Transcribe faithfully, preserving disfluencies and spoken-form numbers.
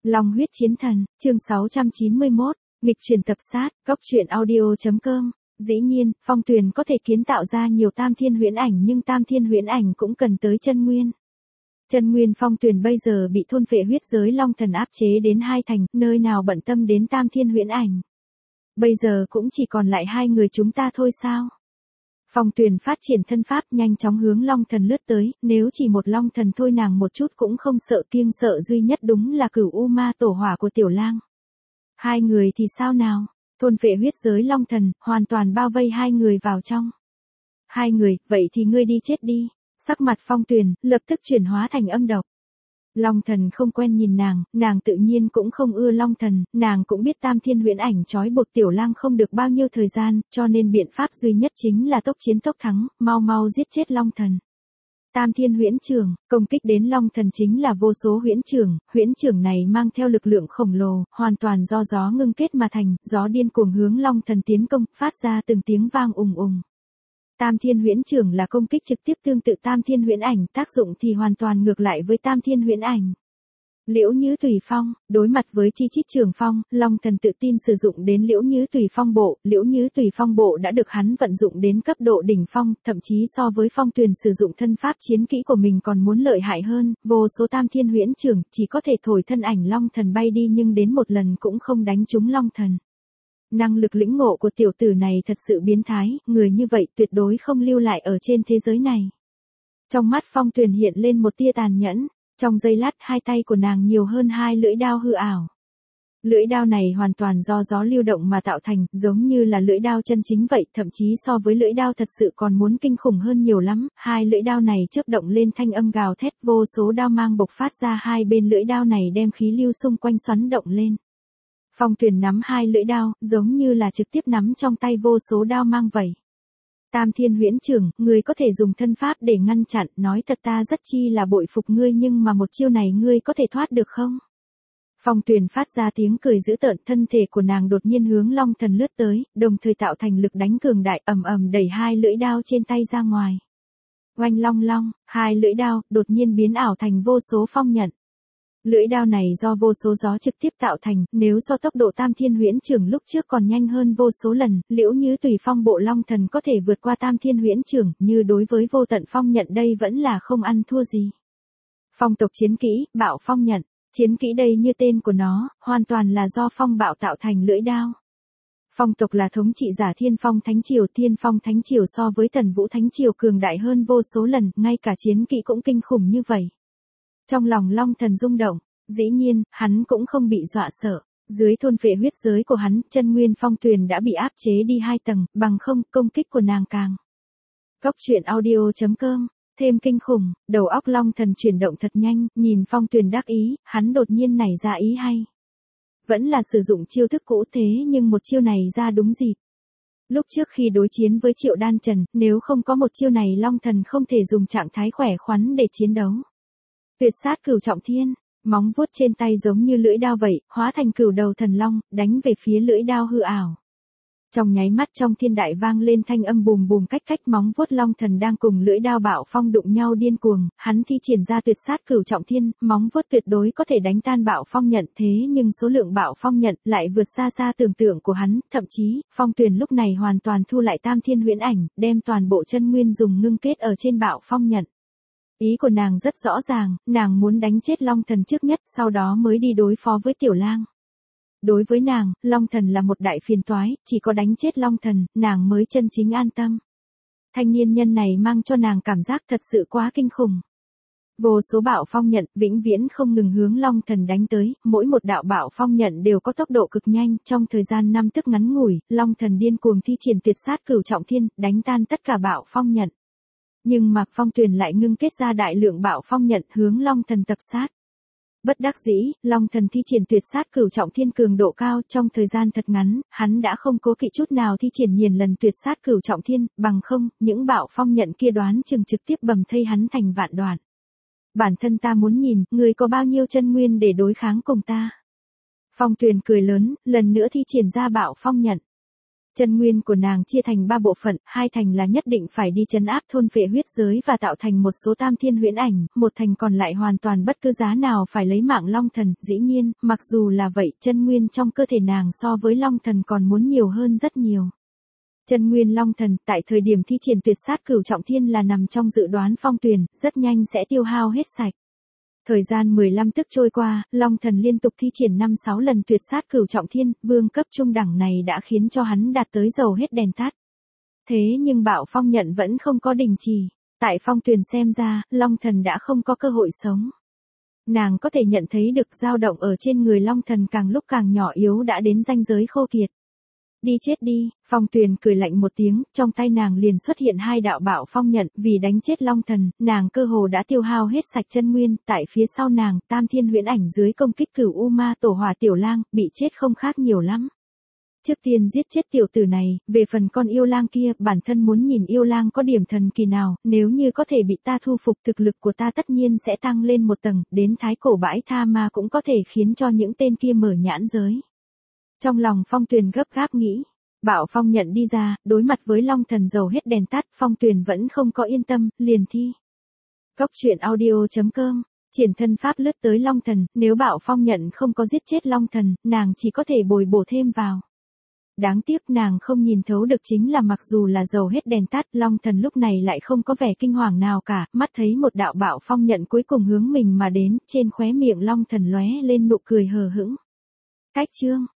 Long huyết chiến thần, chương sáu trăm chín mươi mốt, nghịch truyền tập sát, góc truyện audio.com. Dĩ nhiên, Phong Tuyền có thể kiến tạo ra nhiều tam thiên huyễn ảnh nhưng tam thiên huyễn ảnh cũng cần tới chân nguyên. Chân nguyên Phong Tuyền bây giờ bị thôn phệ huyết giới long thần áp chế đến hai thành, nơi nào bận tâm đến tam thiên huyễn ảnh. Bây giờ cũng chỉ còn lại hai người chúng ta thôi sao? Phong Tuyền phát triển thân pháp nhanh chóng hướng long thần lướt tới, nếu chỉ một long thần thôi nàng một chút cũng không sợ, kiêng sợ duy nhất đúng là Cửu U Ma tổ hỏa của Tiểu Lang. Hai người thì sao nào? Thôn phệ huyết giới long thần, hoàn toàn bao vây hai người vào trong. Hai người, vậy thì ngươi đi chết đi. Sắc mặt Phong Tuyền, lập tức chuyển hóa thành âm độc. Long thần không quen nhìn nàng, nàng tự nhiên cũng không ưa long thần, nàng cũng biết tam thiên huyễn ảnh trói buộc Tiểu Lang không được bao nhiêu thời gian, cho nên biện pháp duy nhất chính là tốc chiến tốc thắng, mau mau giết chết long thần. Tam thiên huyễn trường, công kích đến long thần chính là vô số huyễn trường, huyễn trường này mang theo lực lượng khổng lồ, hoàn toàn do gió ngưng kết mà thành, gió điên cuồng hướng long thần tiến công, phát ra từng tiếng vang ùng ùng. Tam thiên huyễn trường là công kích trực tiếp tương tự tam thiên huyễn ảnh, tác dụng thì hoàn toàn ngược lại với tam thiên huyễn ảnh. Liễu Nhứ Tùy Phong, đối mặt với Chi Chít Trường Phong, long thần tự tin sử dụng đến Liễu Nhứ Tùy Phong bộ, Liễu Nhứ Tùy Phong bộ đã được hắn vận dụng đến cấp độ đỉnh phong, thậm chí so với Phong Tuyền sử dụng thân pháp chiến kỹ của mình còn muốn lợi hại hơn, vô số tam thiên huyễn trường, chỉ có thể thổi thân ảnh long thần bay đi nhưng đến một lần cũng không đánh trúng long thần. Năng lực lĩnh ngộ của tiểu tử này thật sự biến thái, người như vậy tuyệt đối không lưu lại ở trên thế giới này. Trong mắt Phong Tuyền hiện lên một tia tàn nhẫn, trong giây lát hai tay của nàng nhiều hơn hai lưỡi đao hư ảo. Lưỡi đao này hoàn toàn do gió lưu động mà tạo thành, giống như là lưỡi đao chân chính vậy, thậm chí so với lưỡi đao thật sự còn muốn kinh khủng hơn nhiều lắm. Hai lưỡi đao này chớp động lên thanh âm gào thét, vô số đao mang bộc phát ra hai bên lưỡi đao này đem khí lưu xung quanh xoắn động lên. Phong Tuyền nắm hai lưỡi đao, giống như là trực tiếp nắm trong tay vô số đao mang vậy. Tam thiên huyễn trường, ngươi có thể dùng thân pháp để ngăn chặn, nói thật ta rất chi là bội phục ngươi nhưng mà một chiêu này ngươi có thể thoát được không? Phong Tuyền phát ra tiếng cười dữ tợn, thân thể của nàng đột nhiên hướng long thần lướt tới, đồng thời tạo thành lực đánh cường đại, ầm ầm đẩy hai lưỡi đao trên tay ra ngoài. Oanh long long, hai lưỡi đao đột nhiên biến ảo thành vô số phong nhận. Lưỡi đao này do vô số gió trực tiếp tạo thành, nếu so tốc độ tam thiên huyễn trường lúc trước còn nhanh hơn vô số lần, Liễu Nhứ Tùy Phong bộ long thần có thể vượt qua tam thiên huyễn trường, như đối với vô tận phong nhận đây vẫn là không ăn thua gì. Phong tộc chiến kỹ, bạo phong nhận, chiến kỹ đây như tên của nó, hoàn toàn là do phong bạo tạo thành lưỡi đao. Phong tộc là thống trị giả Thiên Phong Thánh Triều, Thiên Phong Thánh Triều so với Thần Vũ Thánh Triều cường đại hơn vô số lần, ngay cả chiến kỹ cũng kinh khủng như vậy. Trong lòng long thần rung động, dĩ nhiên, hắn cũng không bị dọa sợ. Dưới thôn phệ huyết giới của hắn, chân nguyên Phong Tuyền đã bị áp chế đi hai tầng, bằng không, công kích của nàng càng. Góc truyện audio.com, thêm kinh khủng, đầu óc long thần chuyển động thật nhanh, nhìn Phong Tuyền đắc ý, hắn đột nhiên nảy ra ý hay. Vẫn là sử dụng chiêu thức cũ thế nhưng một chiêu này ra đúng dịp. Lúc trước khi đối chiến với Triệu Đan Trần, nếu không có một chiêu này long thần không thể dùng trạng thái khỏe khoắn để chiến đấu. Tuyệt sát cửu trọng thiên, móng vuốt trên tay giống như lưỡi đao vậy, hóa thành cửu đầu thần long, đánh về phía lưỡi đao hư ảo. Trong nháy mắt trong thiên đại vang lên thanh âm bùm bùm cách cách, móng vuốt long thần đang cùng lưỡi đao bạo phong đụng nhau điên cuồng, hắn thi triển ra tuyệt sát cửu trọng thiên, móng vuốt tuyệt đối có thể đánh tan bạo phong nhận, thế nhưng số lượng bạo phong nhận lại vượt xa xa tưởng tượng của hắn, thậm chí, Phong Tuyền lúc này hoàn toàn thu lại tam thiên huyễn ảnh, đem toàn bộ chân nguyên dùng ngưng kết ở trên bạo phong nhận. Ý của nàng rất rõ ràng, nàng muốn đánh chết long thần trước nhất, sau đó mới đi đối phó với Tiểu Lang. Đối với nàng, long thần là một đại phiền toái, chỉ có đánh chết long thần, nàng mới chân chính an tâm. Thanh niên nhân này mang cho nàng cảm giác thật sự quá kinh khủng. Vô số bạo phong nhận, vĩnh viễn không ngừng hướng long thần đánh tới, mỗi một đạo bạo phong nhận đều có tốc độ cực nhanh, trong thời gian năm tức ngắn ngủi, long thần điên cuồng thi triển tuyệt sát cửu trọng thiên, đánh tan tất cả bạo phong nhận. Nhưng mà Phong Tuyền lại ngưng kết ra đại lượng bạo phong nhận hướng long thần tập sát. Bất đắc dĩ, long thần thi triển tuyệt sát cửu trọng thiên cường độ cao, trong thời gian thật ngắn, hắn đã không cố kỵ chút nào thi triển nhiều lần tuyệt sát cửu trọng thiên, bằng không, những bạo phong nhận kia đoán chừng trực tiếp bầm thây hắn thành vạn đoạn. Bản thân ta muốn nhìn, người có bao nhiêu chân nguyên để đối kháng cùng ta. Phong Tuyền cười lớn, lần nữa thi triển ra bạo phong nhận. Chân nguyên của nàng chia thành ba bộ phận, hai thành là nhất định phải đi trấn áp thôn phệ huyết giới và tạo thành một số tam thiên huyễn ảnh, một thành còn lại hoàn toàn bất cứ giá nào phải lấy mạng Long Thần. Dĩ nhiên, mặc dù là vậy, chân nguyên trong cơ thể nàng so với Long Thần còn muốn nhiều hơn rất nhiều. Chân nguyên Long Thần tại thời điểm thi triển tuyệt sát cửu trọng thiên là nằm trong dự đoán Phong Tuyền, rất nhanh sẽ tiêu hao hết sạch. Thời gian mười lăm tức trôi qua, Long Thần liên tục thi triển năm sáu lần tuyệt sát cửu trọng thiên, vương cấp trung đẳng này đã khiến cho hắn đạt tới dầu hết đèn tắt. Thế nhưng Bạo Phong Nhận vẫn không có đình chỉ. Tại Phong Tuyền xem ra, Long Thần đã không có cơ hội sống. Nàng có thể nhận thấy được dao động ở trên người Long Thần càng lúc càng nhỏ yếu đã đến ranh giới khô kiệt. Đi chết đi, Phong Tuyền cười lạnh một tiếng, trong tay nàng liền xuất hiện hai đạo Bạo Phong Nhận, vì đánh chết Long Thần, nàng cơ hồ đã tiêu hao hết sạch chân nguyên, tại phía sau nàng, Tam Thiên Huyễn Ảnh dưới công kích Cửu U Ma Tổ Hỏa Tiểu Lang, bị chết không khác nhiều lắm. Trước tiên giết chết tiểu tử này, về phần con yêu lang kia, bản thân muốn nhìn yêu lang có điểm thần kỳ nào, nếu như có thể bị ta thu phục thực lực của ta tất nhiên sẽ tăng lên một tầng, đến thái cổ bãi tha ma cũng có thể khiến cho những tên kia mở nhãn giới. Trong lòng Phong Tuyền gấp gáp nghĩ, Bạo Phong Nhận đi ra, đối mặt với Long Thần dầu hết đèn tắt, Phong Tuyền vẫn không có yên tâm, liền thi. Cốc truyện audio chấm com, triển thân pháp lướt tới Long Thần, nếu Bạo Phong Nhận không có giết chết Long Thần, nàng chỉ có thể bồi bổ thêm vào. Đáng tiếc nàng không nhìn thấu được chính là mặc dù là dầu hết đèn tắt, Long Thần lúc này lại không có vẻ kinh hoàng nào cả, mắt thấy một đạo Bạo Phong Nhận cuối cùng hướng mình mà đến, trên khóe miệng Long Thần lóe lên nụ cười hờ hững. Cách chương